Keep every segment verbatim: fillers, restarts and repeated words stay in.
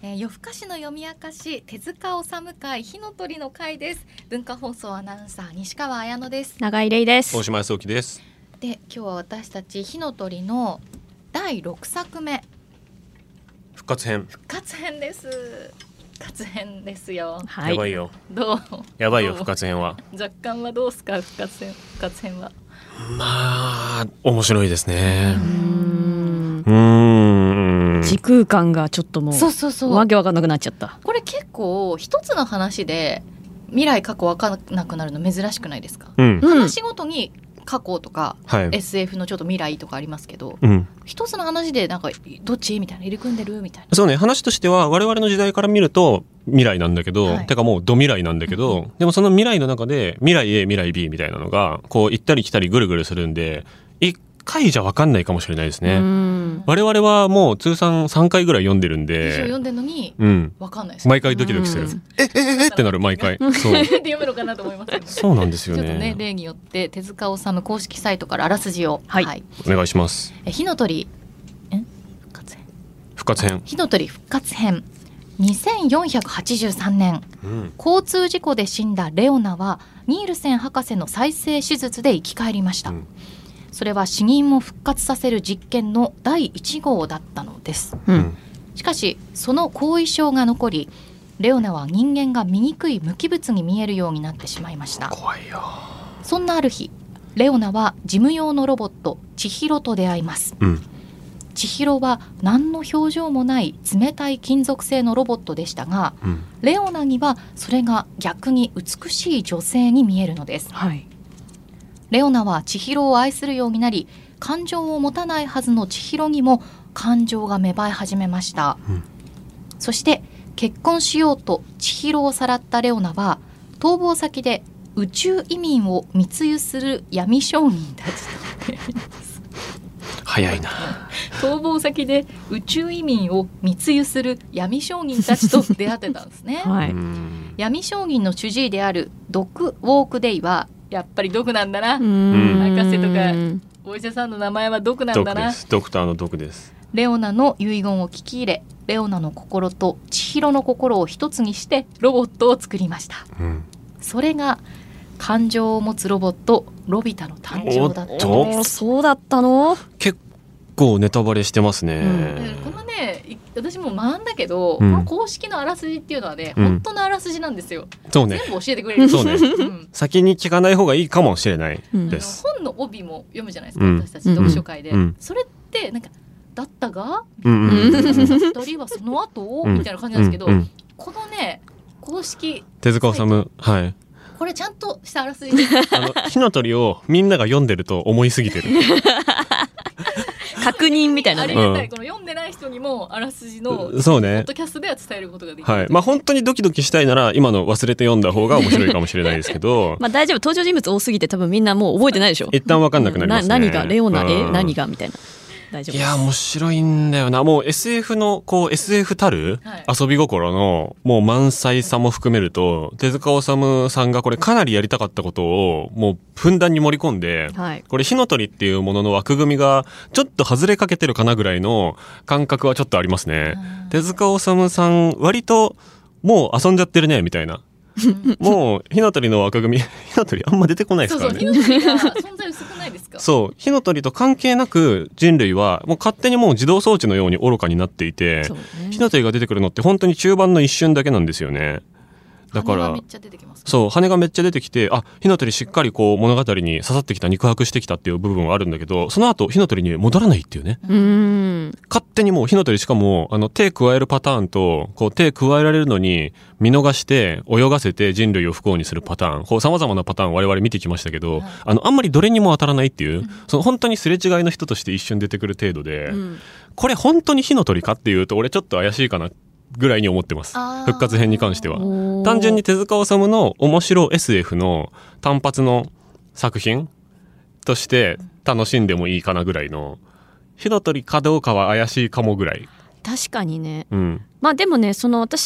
えー、夜更かしの読み明かし手塚治虫会火の鳥の会です。文化放送アナウンサー西川彩乃です。 永井玲です。 大島康之です。 で、今日は私たち火の鳥のだいろくさくめ復活編復活編です。復活編ですよ、 はい、 やばいよどうやばいよ復活編は。 若干はどうすか復活編復活編は。 まあ面白いですね。 うーんうーん時空間がちょっともうそうそうそうわけわかんなくなっちゃった。 これ結構一つの話で未来過去わかんなくなるの珍しくないですか、 うん話ごとに過去とか、 はい、 エスエフ のちょっと未来とかありますけど、 うん、 一つの話でなんかどっちみたいな入れ組んでるみたいな。 そうね、話としては我々の時代から見ると未来なんだけど、はい、てかもうド未来なんだけど、うん、でもその未来の中で未来 A 未来 B みたいなのがこう行ったり来たりぐるぐるするんで一回じゃ分かんないかもしれないですね。うん我々はもう通算さんかいぐらい読んでるんで読んでるのに分かんないです、 うん、毎回ドキドキする、うん、ええええってなる毎回そうで読めるかなと思いますけど、ね、 そうなんですよね。 ちょっとね例によって手塚治虫公式サイトからあらすじを、 はいはい、 お願いします。 え火の鳥え復活編復活編火の鳥復活編にせんよんひゃくはちじゅうさんねん、うん、交通事故で死んだレオナはニールセン博士の再生手術で生き返りました、うんそれは死人を復活させる実験のだいいち号だったのです、うん、しかしその後遺症が残りレオナは人間が醜い無機物に見えるようになってしまいました。 怖いよ。 そんなある日レオナは事務用のロボット千尋と出会います、うん、千尋は何の表情もない冷たい金属製のロボットでしたが、うん、レオナにはそれが逆に美しい女性に見えるのです、はいレオナは千尋を愛するようになり感情を持たないはずの千尋にも感情が芽生え始めました、うん、そして結婚しようと千尋をさらったレオナは逃亡先で宇宙移民を密輸する闇商人たちと出会います早いな。 逃亡先で宇宙移民を密輸する闇商人たちと出会ってたんですね、はい、闇商人の主治医であるドク・ウォークデイはやっぱり毒なんだな。博士とかお医者さんの名前は毒なんだな。 毒です。ドクターの毒です。 レオナの遺言を聞き入れレオナの心と千尋の心を一つにしてロボットを作りました、うん、それが感情を持つロボットロビタの誕生だったんです。 そうだったの？ 結構ネタバレしてますね、 うん、このね私も学んだけど、うん、この公式のあらすじっていうのはね、うん、本当のあらすじなんですよ。 そうね、 全部教えてくれる。 そうね、うん、先に聞かない方がいいかもしれないです、 うん、本の帯も読むじゃないですか、うん、私たち読書会で、うん、それってなんかだったが、うん、ふたりはその後、うん、みたいな感じなんですけど、うん、このね公式手塚治虫、はい、 これちゃんとしたあらすじあの火の鳥をみんなが読んでると思いすぎてる確認みたいなね。 ありがたい、この読んでない人にもあらすじのポッドキャストでは伝えることができる、 はいまあ、本当にドキドキしたいなら今の忘れて読んだ方が面白いかもしれないですけどまあ大丈夫、登場人物多すぎて多分みんなもう覚えてないでしょ。 一旦分かんなくなりますね、 な何がレオナ、え何がみたいな。大丈夫です。 いや面白いんだよな。もう エスエフ のこう エスエフ たる遊び心のもう満載さも含めると手塚治虫さんがこれかなりやりたかったことをもうふんだんに盛り込んで、はい、これ火の鳥っていうものの枠組みがちょっと外れかけてるかなぐらいの感覚はちょっとありますね。手塚治虫さん割ともう遊んじゃってるねみたいなもう火の鳥の枠組み火の鳥あんま出てこないですからね。 そうそう、火の鳥が存在薄くないですか。 そう、火の鳥と関係なく人類はもう勝手にもう自動装置のように愚かになっていて、ね、火の鳥が出てくるのって本当に中盤の一瞬だけなんですよね。だから羽がめっちゃ出てきますね。 そう、羽がめっちゃ出てきて、あ、火の鳥しっかりこう物語に刺さってきた、肉薄してきたっていう部分はあるんだけど、その後火の鳥に戻らないっていうね。うーん、勝手にもう火の鳥しかもあの手加えるパターンとこう手加えられるのに見逃して泳がせて人類を不幸にするパターン、こう様々なパターンを我々見てきましたけど、はい、あのあんまりどれにも当たらないっていう、うん、その本当にすれ違いの人として一瞬出てくる程度で、うん、これ本当に火の鳥かっていうと俺ちょっと怪しいかなぐらいに思ってます。復活編に関しては単純に手塚治虫の面白 エスエフ の単発の作品として楽しんでもいいかなぐらいの、火の鳥かどうかは怪しいかもぐらい。 確かにね、 うん、 まあでもね、その私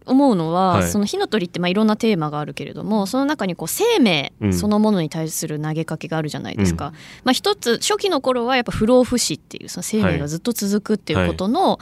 思うのは、 はい、 その火の鳥ってまあいろんなテーマがあるけれども、その中にこう生命そのものに対する投げかけがあるじゃないですか、うん、まあ、一つ初期の頃はやっぱ不老不死っていうその生命がずっと続くっていうことの、はい、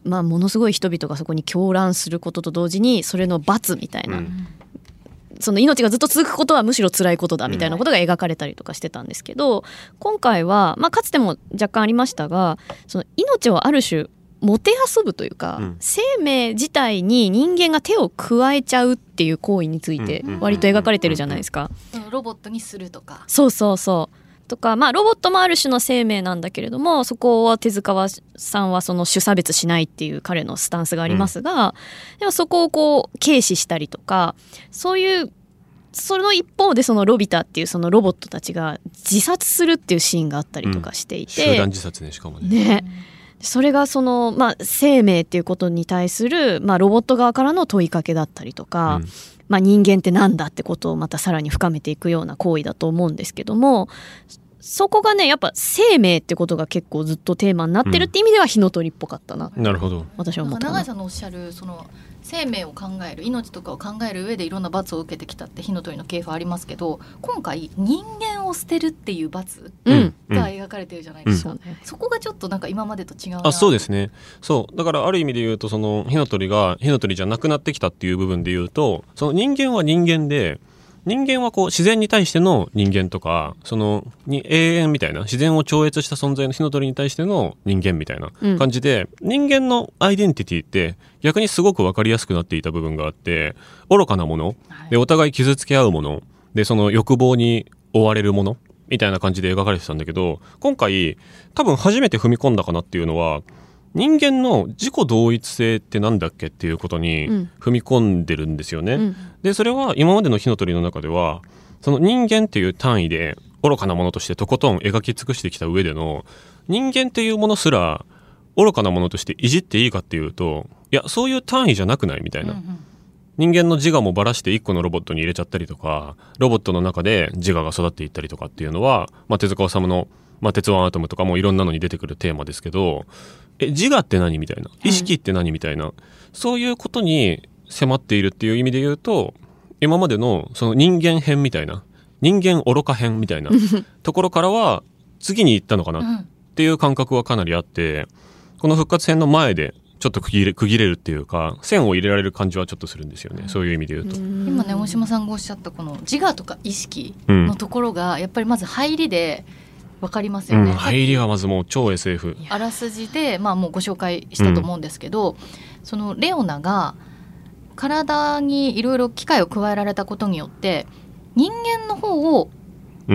まあ、ものすごい人々がそこに狂乱することと同時にそれの罰みたいな、うん、その命がずっと続くことはむしろ辛いことだみたいなことが描かれたりとかしてたんですけど、今回は、まあ、かつても若干ありましたが、その命をある種もてあそぶというか、うん、生命自体に人間が手を加えちゃうっていう行為について割と描かれてるじゃないですか。 ロボットにするとか、 そうそうそうとか、まあ、ロボットもある種の生命なんだけれども、そこは手塚さんはその種差別しないっていう彼のスタンスがありますが、うん、でもそこをこう軽視したりとか、そういうその一方でそのロビタっていうそのロボットたちが自殺するっていうシーンがあったりとかしていて、 うん、集団自殺ね、しかもね。 ね、それがその、まあ、生命っていうことに対する、まあ、ロボット側からの問いかけだったりとか、うん、まあ、人間ってなんだってことをまたさらに深めていくような行為だと思うんですけども、そこがねやっぱ生命ってことが結構ずっとテーマになってるって意味では火の鳥っぽかったな、 うん、なるほど。 私は思ったな。 永井さんのおっしゃるその生命を考える、命とかを考える上でいろんな罰を受けてきたって火の鳥の系譜ありますけど、今回人間を捨てるっていう罰が描かれてるじゃないですか、うんうん、そこがちょっとなんか今までと違うな。 あ、そうですね。そうだからある意味で言うと、その火の鳥が火の鳥じゃなくなってきたっていう部分で言うと、その人間は人間で、人間はこう自然に対しての人間とか、そのに永遠みたいな自然を超越した存在の火の鳥に対しての人間みたいな感じで、うん、人間のアイデンティティって逆にすごく分かりやすくなっていた部分があって、愚かなものでお互い傷つけ合うもので、その欲望に追われるものみたいな感じで描かれてたんだけど、今回多分初めて踏み込んだかなっていうのは、人間の自己同一性ってなんだっけっていうことに踏み込んでるんですよね、うん、でそれは今までの火の鳥の中ではその人間っていう単位で愚かなものとしてとことん描き尽くしてきた上での、人間っていうものすら愚かなものとしていじっていいかっていうと、いやそういう単位じゃなくないみたいな、うんうん、人間の自我もばらしていっこのロボットに入れちゃったりとか、ロボットの中で自我が育っていったりとかっていうのは、まあ、手塚治虫の、まあ、鉄腕アトムとかもいろんなのに出てくるテーマですけど、え自我って何みたいな、意識って何みたいな、うん、そういうことに迫っているっていう意味で言うと、今までのその人間編みたいな、人間愚か編みたいなところからは次に行ったのかなっていう感覚はかなりあって、この復活編の前でちょっと区切れ、区切れるっていうか、線を入れられる感じはちょっとするんですよね、そういう意味で言うと。 今ね大島さんがおっしゃったこの自我とか意識のところがやっぱりまず入りでわかりますよね、 うん、入りはまずもう超 エスエフあらすじで、まあ、もうご紹介したと思うんですけど、うん、そのレオナが体にいろいろ機械を加えられたことによって人間の方を、うん、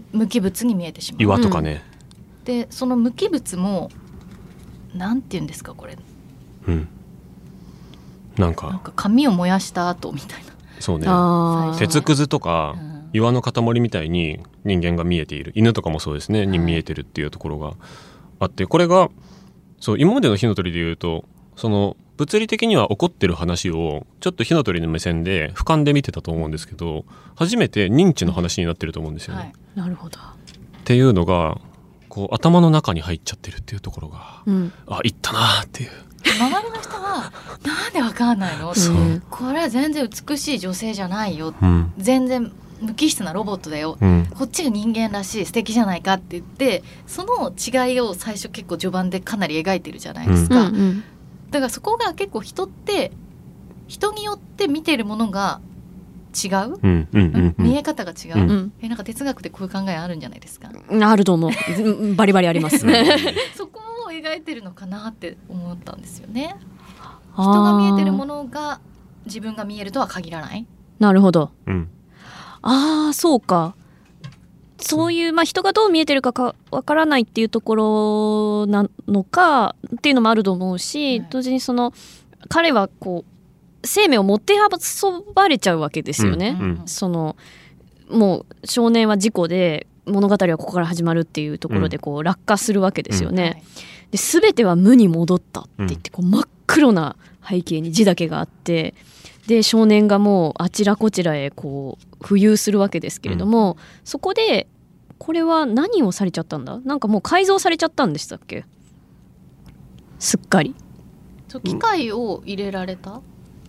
無機物に見えてしまう。 岩とかね、 うん、でその無機物もなんていうんですかこれ、 うん、なんかなんか紙を燃やした後みたいな。 そうね、鉄くずとか、うん岩の塊みたいに人間が見えている、犬とかもそうですね、に見えてるっていうところがあって、これがそう今までの火の鳥でいうと、その物理的には起こってる話をちょっと火の鳥の目線で俯瞰で見てたと思うんですけど、初めて認知の話になってると思うんですよね、はい、 なるほど。 っていうのがこう頭の中に入っちゃってるっていうところが、うん、あいったなっていう。 周りの人はなんでわかんないの、 そうこれは全然美しい女性じゃないよ、うん、全然無機質なロボットだよ、うん、こっちが人間らしい素敵じゃないかって言って、その違いを最初結構序盤でかなり描いてるじゃないですか、うんうんうん、だからそこが結構人って人によって見てるものが違う、うんうんうんうん、見え方が違う、うん、えなんか哲学でこういう考えあるんじゃないですか。 あると思うバリバリありますそこを描いてるのかなって思ったんですよね。人が見えてるものが自分が見えるとは限らない。 なるほど、 うん、 ああそうか、そういう、まあ、人がどう見えてるかかわからないっていうところなのかっていうのもあると思うし、うん、同時にその彼はこう生命を持って運ばれちゃうわけですよね、うんうん、そのもう少年は事故で物語はここから始まるっていうところでこう落下するわけですよね、うん、で全ては無に戻ったって言ってこう真っ黒な背景に字だけがあって、で少年がもうあちらこちらへこう浮遊するわけですけれども、うん、そこでこれは何をされちゃったんだ、なんかもう改造されちゃったんでしたっけ、すっかり機械を入れられた、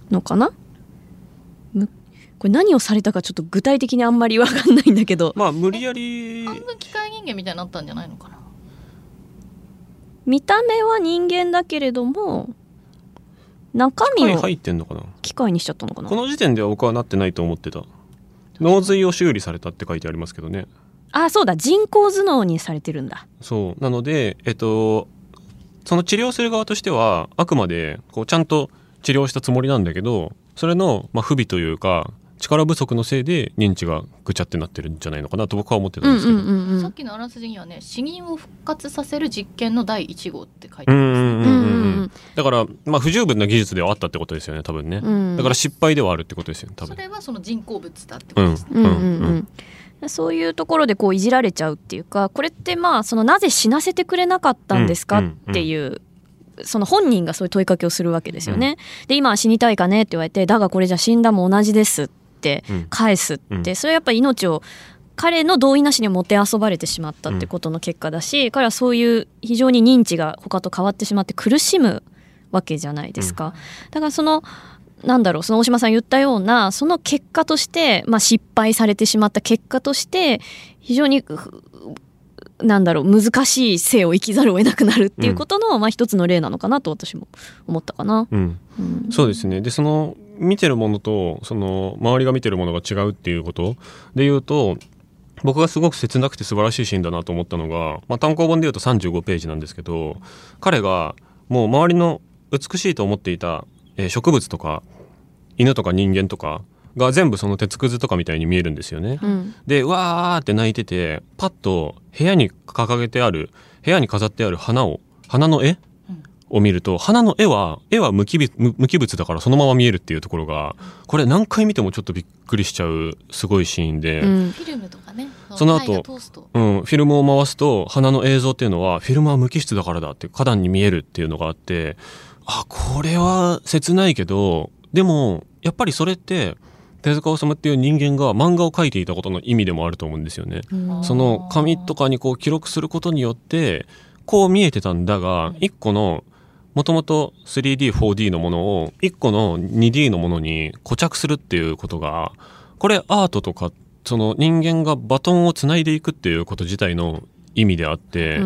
のかな。これ何をされたかちょっと具体的にあんまり分かんないんだけど、 まあ無理やり半分機械人間みたいになったんじゃないのかな。 見た目は人間だけれども中身を入ってんのかな。 機械にしちゃったのかな。 この時点では僕はなってないと思ってた。脳髄を修理されたって書いてありますけどね。 あ、そうだ、人工頭脳にされてるんだ。 そうなので、えっとその治療する側としてはあくまでこうちゃんと治療したつもりなんだけど、それのまあ不備というか力不足のせいで認知がぐちゃってなってるんじゃないのかなと僕は思ってたんですけど、 うんうんうんうん、 さっきのあらすじにはね、死人を復活させる実験のだいいち号って書いてあります、ね、うんうんうんうん、 だから、まあ、不十分な技術ではあったってことですよね多分ね、うん、だから失敗ではあるってことですよね多分。 それはその人工物だってことですね、 うんうんうんうん、そういうところでこういじられちゃうっていうか、これってまあそのなぜ死なせてくれなかったんですかっていう、うんうんうん、その本人がそういう問いかけをするわけですよね、うん、で今は死にたいかねって言われて、だがこれじゃ死んだも同じですって返すって、うん、それはやっぱり命を彼の同意なしにもてあそばれてしまったってことの結果だし、うん、彼はそういう非常に認知が他と変わってしまって苦しむわけじゃないですか、うん、だからそのなんだろう、その大島さん言ったようなその結果として、まあ、失敗されてしまった結果として非常になんだろう難しい生を生きざるを得なくなるっていうことの、うんまあ、一つの例なのかなと私も思ったかな、 うんうん、そうですね。でその見てるものとその周りが見てるものが違うっていうことでいうと、僕がすごく切なくて素晴らしいシーンだなと思ったのが、まあ、単行本でいうとさんじゅうごページなんですけど、彼がもう周りの美しいと思っていた、えー、植物とか犬とか人間とかが全部その鉄くずとかみたいに見えるんですよね、うん、でわーって泣いてて、パッと部屋に掲げてある部屋に飾ってある花を花の絵を見ると、花の絵は絵は無機物、無機物だからそのまま見えるっていうところが、これ何回見てもちょっとびっくりしちゃうすごいシーンで、うん、 フィルムとかね、 その後、うん、フィルムを回すと花の映像っていうのはフィルムは無機質だからだって花壇に見えるっていうのがあって、あこれは切ないけど、でもやっぱりそれって手塚治虫っていう人間が漫画を描いていたことの意味でもあると思うんですよね。その紙とかにこう記録することによってこう見えてたんだが、一個のもともと スリーディー、フォーディー のものを一個の ツーディー のものに固着するっていうことが、これアートとかその人間がバトンをつないでいくっていうこと自体の意味であって、うん、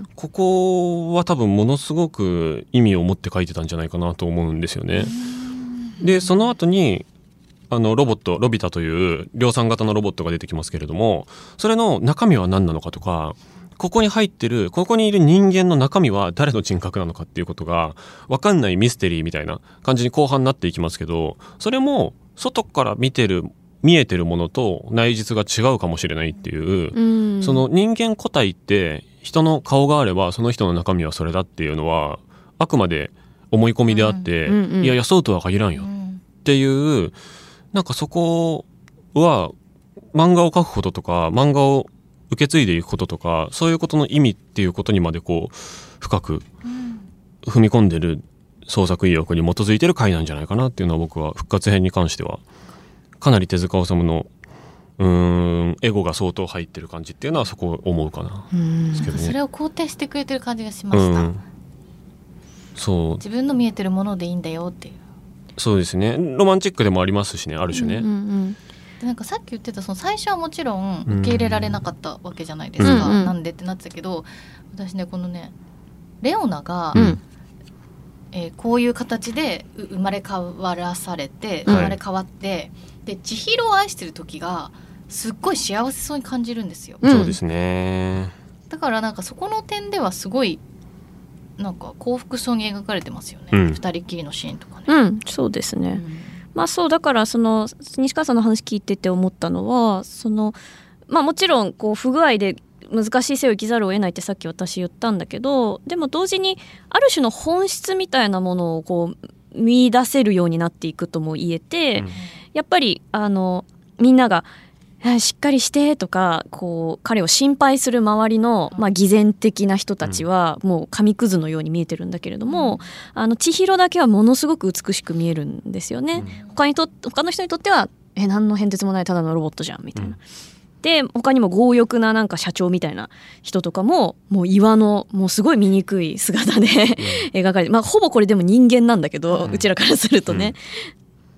ここは多分ものすごく意味を持って書いてたんじゃないかなと思うんですよね。でその後にあのロボットロビタという量産型のロボットが出てきますけれども、それの中身は何なのかとか、ここに入ってるここにいる人間の中身は誰の人格なのかっていうことが分かんないミステリーみたいな感じに後半になっていきますけど、それも外から見てる見えてるものと内実が違うかもしれないっていう、うん、その人間個体って人の顔があればその人の中身はそれだっていうのはあくまで思い込みであって、うんうんうん、いやいやそうとは限らんよっていう、なんかそこは漫画を描くこととか漫画を受け継いでいくこととか、そういうことの意味っていうことにまでこう深く踏み込んでる創作意欲に基づいてる回なんじゃないかなっていうのは、僕は復活編に関してはかなり手塚治虫のうーんエゴが相当入ってる感じっていうのはそこを思うかな。 うんですけどね、それを肯定してくれてる感じがしました、うん、そう自分の見えてるものでいいんだよっていう。 そうですね、ロマンチックでもありますしね、ある種ね、うんうんうん、 でなんかさっき言ってたその最初はもちろん受け入れられなかったわけじゃないですか、うんうん、なんでってなってたけど、私ねこのねレオナが、うんえー、こういう形で生まれ変わらされて生まれ変わって、はい、で千尋を愛してる時がすっごい幸せそうに感じるんですよ、 うん、そうですね。 だからなんかそこの点ではすごいなんか幸福そうに描かれてますよね、うん、二人きりのシーンとかね、 うん、そうですね、うんまあ、そうだからその西川さんの話聞いてて思ったのは、その、まあ、もちろんこう不具合で難しい生を生きざるを得ないってさっき私言ったんだけど、でも同時にある種の本質みたいなものをこう見出せるようになっていくとも言えて、うん、やっぱりあのみんながしっかりしてとかこう彼を心配する周りの、まあ、偽善的な人たちはもう紙くずのように見えてるんだけれども、うん、あの千尋だけはものすごく美しく見えるんですよね、うん、他にと他の人にとってはえ何の変哲もないただのロボットじゃんみたいな、うん、で他にも強欲ななんか社長みたいな人とかももう岩のもうすごい醜い姿で、うん、描かれて、まあ、ほぼこれでも人間なんだけど、うん、うちらからするとね、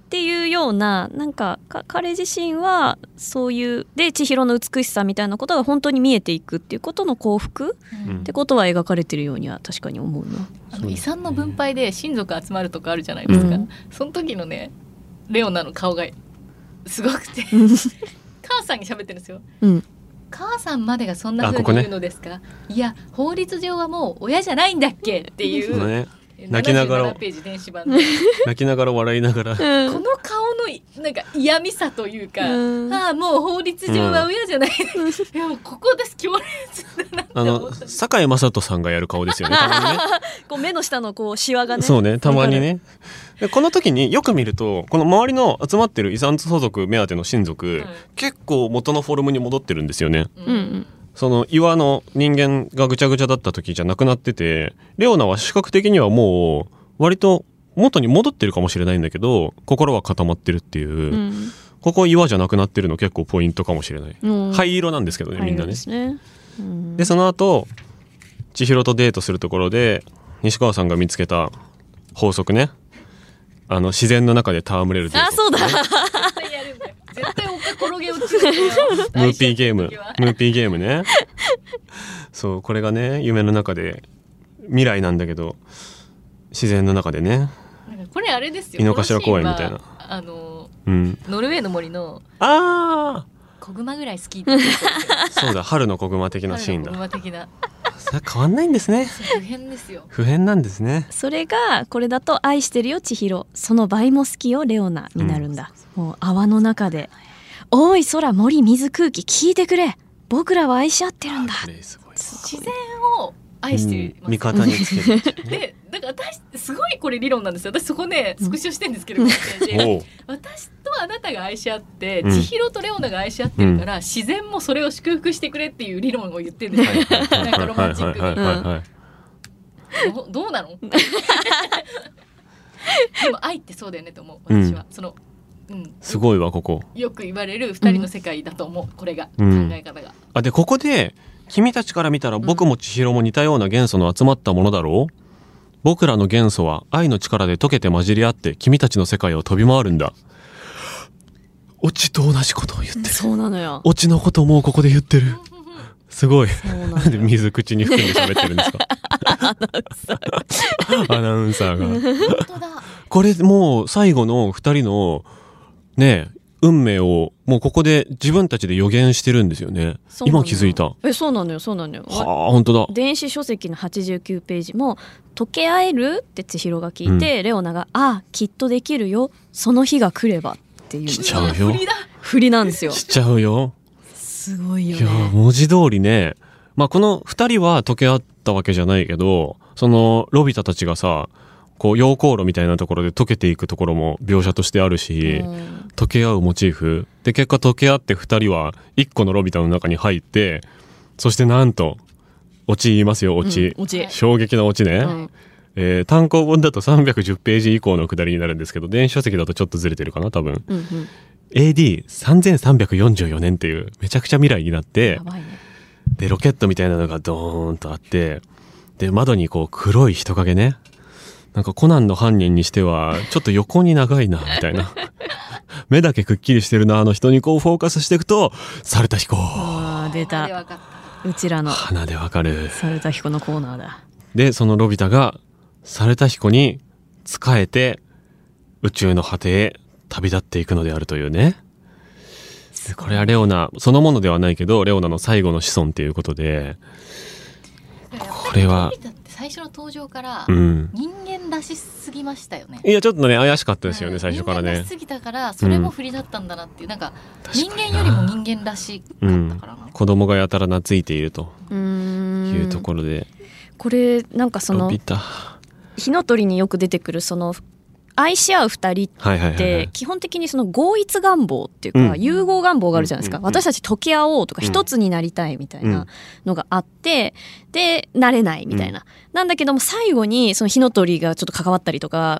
っていうような、なんか彼自身はそういうで千尋の美しさみたいなことが本当に見えていくっていうことの幸福、うん、ってことは描かれてるようには確かに思うな。 あの遺産の分配で親族集まるとかあるじゃないですか、うん、その時のねレオナの顔がすごくて母さんに喋ってるんですよ、うん、母さんまでがそんな風に言うのですか、ね、いや法律上はもう親じゃないんだっけっていう、ね、 泣きながらページ電子版で泣きながら笑いながら、うん、 この顔のなんか嫌味さというか、うん、ああもう法律上は親じゃない、うん、いやここです強烈だなって思った。 あの堺雅人さんがやる顔ですよね、たまにねこう目の下のこうシワがね、 そうね、たまにね。でこの時によく見るとこの周りの集まってる遺産相続目当ての親族、うん、結構元のフォルムに戻ってるんですよね、うんうん、その岩の人間がぐちゃぐちゃだった時じゃなくなってて、レオナは視覚的にはもう割と元に戻ってるかもしれないんだけど心は固まってるっていう、うん、ここ岩じゃなくなってるの結構ポイントかもしれない、うん、灰色なんですけどねみんなね、ね、うん、でその後千尋とデートするところで西川さんが見つけた法則ね、あの自然の中で戯れるデート、 あ、そうだ絶対やるんだよ、絶対おっか転げ落ちるんだよムーピーゲームムーピーゲームねそうこれがね夢の中で未来なんだけど自然の中でね、 これあれですよ、 井の頭公園みたいな、 あの、うん、ノルウェーの森のあ子熊ぐらい好きってそうだ、春の子熊的なシーンだ。 春の子熊的なそれ変わんないんですね。 普遍ですよ。 普遍なんですね。 それがこれだと愛してるよ千尋、その倍も好きよレオナになるんだ、うん、もう泡の中でおい空森水空気聞いてくれ、僕らは愛し合ってるんだ。 自然を愛してます、 うん、味方につけるでだから私すごいこれ理論なんですよ。私そこねスクショしてるんですけど、うん、私とあなたが愛し合って、うん、千尋とレオナが愛し合ってるから、うん、自然もそれを祝福してくれっていう理論を言ってるんですよ、なんかロマンチックに。ど, どうなのでも愛ってそうだよねと思う私は、うん、その、うん、 すごいわここよく言われる二人の世界だと思う、うん、これが、うん、考え方が。 あでここで君たちから見たら僕も千尋も似たような元素の集まったものだろう、僕らの元素は愛の力で溶けて混じり合って君たちの世界を飛び回るんだ。オチと同じことを言ってる。 そうなのよ。 オチのことをもうここで言ってる。すごい。なんで水口に含んで喋ってるんですかアナウンサーが本当だ。これもう最後の二人のね運命をもうここで自分たちで予言してるんですよね。今気づいた。 え、そうなのよ、そうなのよ。 はあ、本当だ。 電子書籍のはちじゅうきゅうページも溶け合えるって千尋が聞いて、うん、レオナがあきっとできるよ、その日が来ればっていう。 しちゃうよ。 振りなんですよ。 しちゃうよ。 すごいよね。 いや文字通りね。まあこの二人は溶け合ったわけじゃないけど、そのロビタたちがさ。こう溶鉱炉みたいなところで溶けていくところも描写としてあるし、うん、溶け合うモチーフで結果溶け合ってふたりは一個のロビタの中に入って、そしてなんとオチ言いますよ、オチ、うん、オチ衝撃なオチね、うん、えー、単行本だとさんびゃくじゅうページ以降のくだりになるんですけど、電子書籍だとちょっとずれてるかな多分、うんうん、エーディーさんぜんさんびゃくよんじゅうよねんっていうめちゃくちゃ未来になって、やばいね、でロケットみたいなのがドーンとあって、で窓にこう黒い人影ね、なんかコナンの犯人にしてはちょっと横に長いなみたいな目だけくっきりしてるなあの人にこうフォーカスしていくと猿田彦、 あ出た、うちらの鼻でわかる猿田彦のコーナーだ。 でそのロビタが猿田彦に仕えて宇宙の果てへ旅立っていくのであるというね。これはレオナそのものではないけどレオナの最後の子孫っていうことで、これは最初の登場から人間らしすぎましたよね、 うん、いやちょっとね怪しかったですよね、うん、最初からね。 人間らしすぎたからそれも振りだったんだなっていう、うん、なんか人間よりも人間らしかったからな、うん、 子供がやたら懐いているというところで、 これなんかその火の鳥によく出てくるその愛し合う二人って基本的にその合一願望っていうか融合願望があるじゃないですか、うん、私たち溶け合おうとか一つになりたいみたいなのがあってでなれないみたいな、うん、なんだけども最後にその火の鳥がちょっと関わったりとか、うん、もう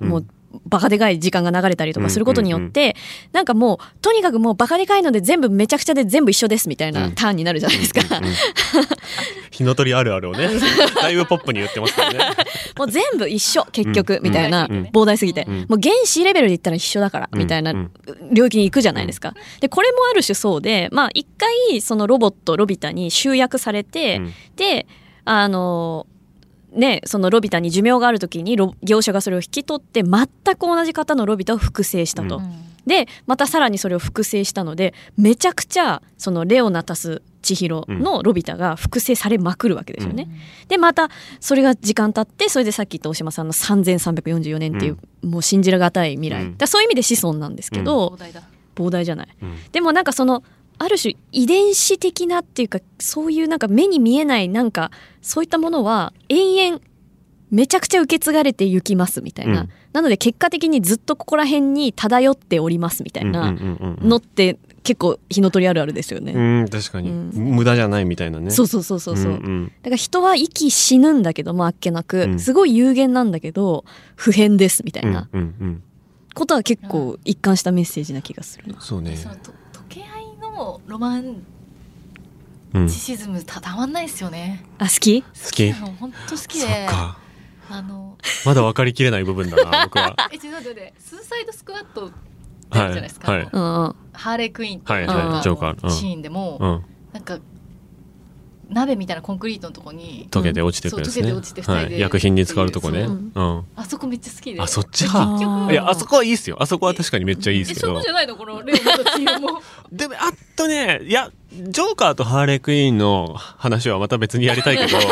バカでかい時間が流れたりとかすることによって、うんうんうん、なんかもうとにかくもうバカでかいので全部めちゃくちゃで全部一緒ですみたいなターンになるじゃないですか、うんうんうん、 火の鳥あるあるをねだいぶポップに言ってますからねもう全部一緒結局みたいな、うんうん、膨大すぎて、うん、もう原子レベルで言ったら一緒だからみたいな領域に行くじゃないですか。でこれもある種そうで、まあ一回そのロボットロビタに集約されて、うん、であのね、そのロビタに寿命がある時に業者がそれを引き取って全く同じ型のロビタを複製したと、うん、でまたさらにそれを複製したのでめちゃくちゃそのレオナ足す千尋のロビタが複製されまくるわけですよね、うん、でまたそれが時間経ってそれでさっき言った大島さんのさんぜんさんびゃくよんじゅうよねんっていう、うん、もう信じらがたい未来、うん、だそういう意味で子孫なんですけど、うん、膨大だ膨大じゃない、うん、でもなんかそのある種遺伝子的なっていうかそういうなんか目に見えないなんかそういったものは延々めちゃくちゃ受け継がれていきますみたいな、うん、なので結果的にずっとここら辺に漂っておりますみたいなのって結構火の鳥あるあるですよね。 うん確かに、うん、無駄じゃないみたいなね。 そうそうそうそう、うんうん、だから人は息死ぬんだけどもあっけなく、うん、すごい有限なんだけど不変ですみたいなことは結構一貫したメッセージな気がするな、 うん、そうね。 そのと溶け合いのロマンチシズムたまんないですよね、 うん、あ好き好き本当好きで。 そっかあのまだ分かりきれない部分だな僕はえちょっと待ってスーサイドスクワットってあるじゃないですか、はいはい、ハーレークイーンっていうシーンでも、うん、なんか鍋みたいなコンクリートのとこに溶けて落ちてくるんですね、 うん、溶けて落ちてふたりで、 はい、薬品に使うとこね、うんうん、 あそこめっちゃ好きで。 あそっち派。いやあそこはいいっすよ。あそこは確かにめっちゃいいですけど。 えそこじゃないのこのレオナとチームもでもあとねいやジョーカーとハーレークイーンの話はまた別にやりたいけど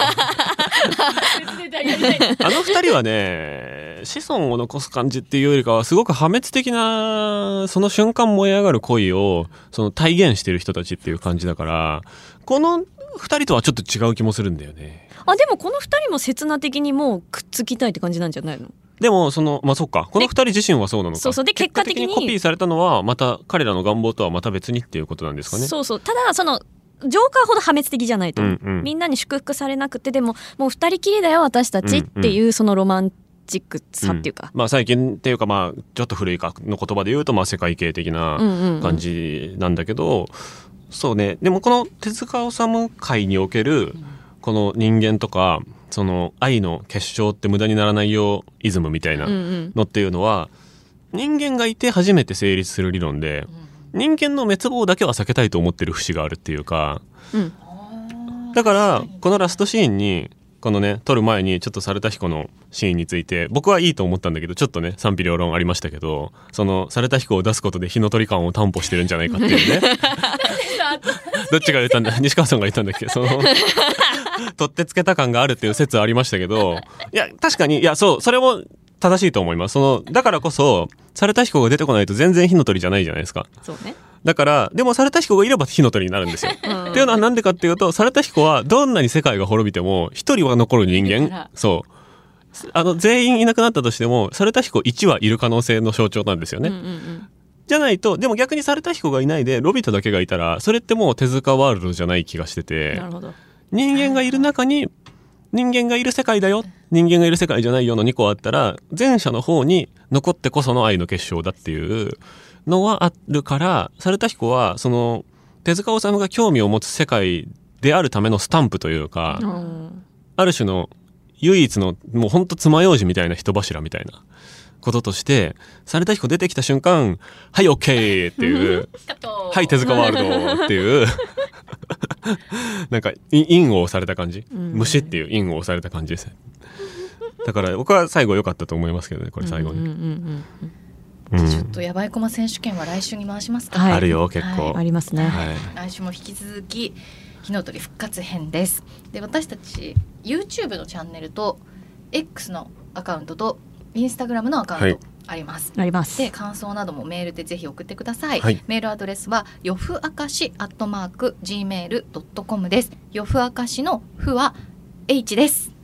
あの二人はね子孫を残す感じっていうよりかはすごく破滅的なその瞬間燃え上がる恋をその体現してる人たちっていう感じだからこの二人とはちょっと違う気もするんだよね。 あでもこの二人も刹那的にもうくっつきたいって感じなんじゃないの。 でもそのまあそっかこの二人自身はそうなのか。 そうそうで結果的に結果的にコピーされたのはまた彼らの願望とはまた別にっていうことなんですかね。 そうそうただそのジョーカーほど破滅的じゃないと、うんうん、みんなに祝福されなくてでももう二人きりだよ私たちっていうそのロマンチックさっていうか、 うん、まあ最近っていうかまあちょっと古いかの言葉で言うとまあ世界系的な感じなんだけど、うんうんうん、そうねでもこの手塚治虫界におけるこの人間とかその愛の結晶って無駄にならないよイズムみたいなのっていうのは、うんうん、人間がいて初めて成立する理論で、うん、人間の滅亡だけは避けたいと思ってる節があるっていうか、うん、だからこのラストシーンにこのね撮る前にちょっと猿田彦のシーンについて僕はいいと思ったんだけどちょっとね賛否両論ありましたけどその猿田彦を出すことで火の鳥感を担保してるんじゃないかっていうねどっちが言ったんだ西川さんが言ったんだっけその取ってつけた感があるっていう説ありましたけどいや確かにいやそうそれも正しいと思います。そのだからこそ猿田彦が出てこないと全然火の鳥じゃないじゃないですか。 そうねだからでも猿田彦がいれば火の鳥になるんですよ、うん、っていうのはなんでかっていうと猿田彦はどんなに世界が滅びても一人は残る人間そうあの全員いなくなったとしても猿田彦いちはいる可能性の象徴なんですよね、うんうんうん、じゃないとでも逆に猿田彦がいないでロビタだけがいたらそれってもう手塚ワールドじゃない気がしててなるほど人間がいる中に人間がいる世界だよ人間がいる世界じゃないよのにこあったら前者の方に残ってこその愛の結晶だっていうのはあるから猿田彦はその手塚治虫が興味を持つ世界であるためのスタンプというか、うん、ある種の唯一のもうほんと爪楊枝みたいな人柱みたいなこととして猿田彦出てきた瞬間はい OK っていうはい手塚ワールドっていうなんか印を押された感じ、うん、虫っていう印を押された感じですだから僕は最後良かったと思いますけどねこれ最後に、うんうんうんうん、ちょっとやばいコマ選手権は来週に回しますか、 はい、あるよ結構、 はい、ありますね、はい、 来週も引き続き火の鳥復活編です。で私たち YouTube のチャンネルと X のアカウントと Instagram のアカウントあります、 はい、あります。 で感想などもメールでぜひ送ってください、はい、メールアドレスはよふあかし アットマーク ジーメールドットコム です。よふあかしのふは H です。